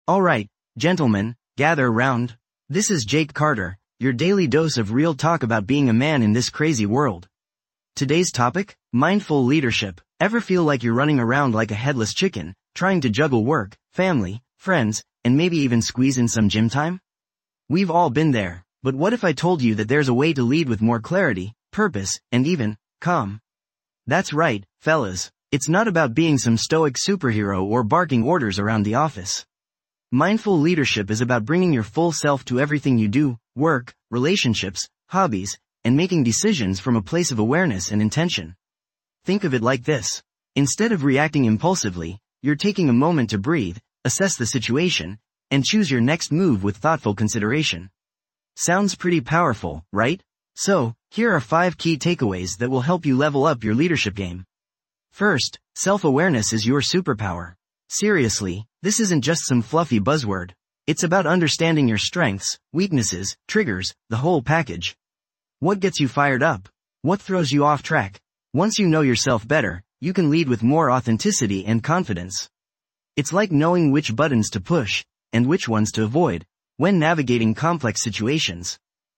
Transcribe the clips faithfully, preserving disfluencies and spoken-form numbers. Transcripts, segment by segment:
Alright, gentlemen, gather around. This is Jake Carter, your daily dose of real talk about being a man in this crazy world. Today's topic? Mindful leadership. Ever feel like you're running around like a headless chicken, trying to juggle work, family, friends, and maybe even squeeze in some gym time? We've all been there, but what if I told you that there's a way to lead with more clarity, purpose, and even calm? That's right, fellas. It's not about being some stoic superhero or barking orders around the office. Mindful leadership is about bringing your full self to everything you do, work, relationships, hobbies, and making decisions from a place of awareness and intention. Think of it like this. Instead of reacting impulsively, you're taking a moment to breathe, assess the situation, and choose your next move with thoughtful consideration. Sounds pretty powerful, right? So, here are five key takeaways that will help you level up your leadership game. First, self-awareness is your superpower. Seriously, this isn't just some fluffy buzzword. It's about understanding your strengths, weaknesses, triggers, the whole package. What gets you fired up? What throws you off track? Once you know yourself better, you can lead with more authenticity and confidence. It's like knowing which buttons to push, and which ones to avoid, when navigating complex situations.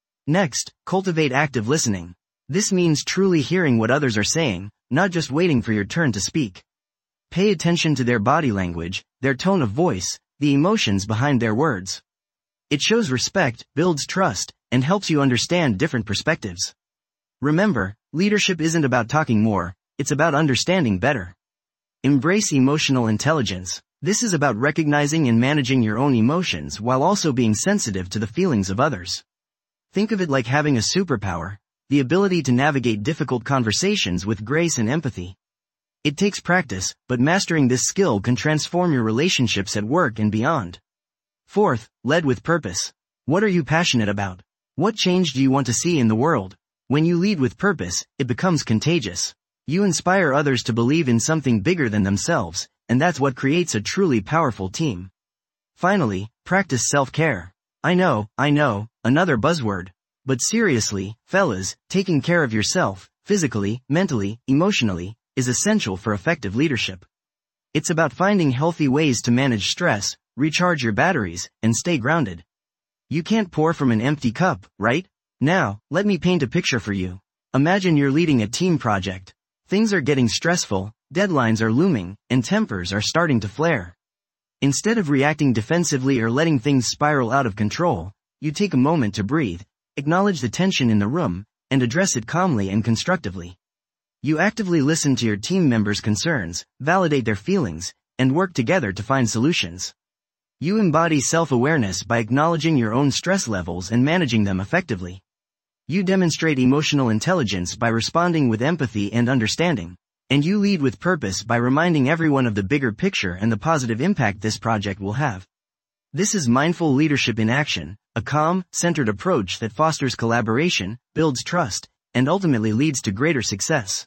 Next, cultivate active listening. This means truly hearing what others are saying, not just waiting for your turn to speak. Pay attention to their body language, their tone of voice, the emotions behind their words. It shows respect, builds trust, and helps you understand different perspectives. Remember, leadership isn't about talking more, it's about understanding better. Embrace emotional intelligence. This is about recognizing and managing your own emotions while also being sensitive to the feelings of others. Think of it like having a superpower, the ability to navigate difficult conversations with grace and empathy. It takes practice, but mastering this skill can transform your relationships at work and beyond. Fourth, lead with purpose. What are you passionate about? What change do you want to see in the world? When you lead with purpose, it becomes contagious. You inspire others to believe in something bigger than themselves, and that's what creates a truly powerful team. Finally, practice self-care. I know, I know, another buzzword. But seriously, fellas, taking care of yourself, physically, mentally, emotionally, is essential for effective leadership. It's about finding healthy ways to manage stress, recharge your batteries, and stay grounded. You can't pour from an empty cup, right? Now, let me paint a picture for you. Imagine you're leading a team project. Things are getting stressful, deadlines are looming, and tempers are starting to flare. Instead of reacting defensively or letting things spiral out of control, you take a moment to breathe, acknowledge the tension in the room, and address it calmly and constructively. You actively listen to your team members' concerns, validate their feelings, and work together to find solutions. You embody self-awareness by acknowledging your own stress levels and managing them effectively. You demonstrate emotional intelligence by responding with empathy and understanding. And you lead with purpose by reminding everyone of the bigger picture and the positive impact this project will have. This is mindful leadership in action, a calm, centered approach that fosters collaboration, builds trust, and ultimately leads to greater success.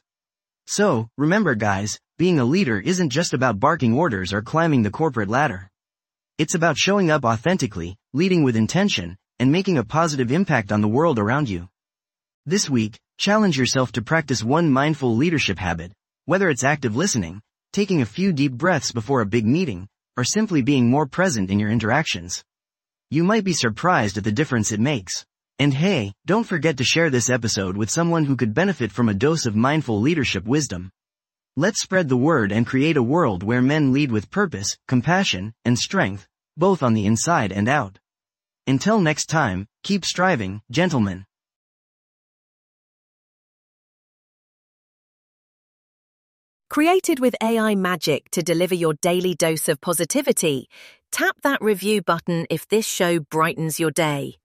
So, remember guys, being a leader isn't just about barking orders or climbing the corporate ladder. It's about showing up authentically, leading with intention, and making a positive impact on the world around you. This week, challenge yourself to practice one mindful leadership habit, whether it's active listening, taking a few deep breaths before a big meeting, or simply being more present in your interactions. You might be surprised at the difference it makes. And hey, don't forget to share this episode with someone who could benefit from a dose of mindful leadership wisdom. Let's spread the word and create a world where men lead with purpose, compassion, and strength, both on the inside and out. Until next time, keep striving, gentlemen. Created with A I magic to deliver your daily dose of positivity, tap that review button if this show brightens your day.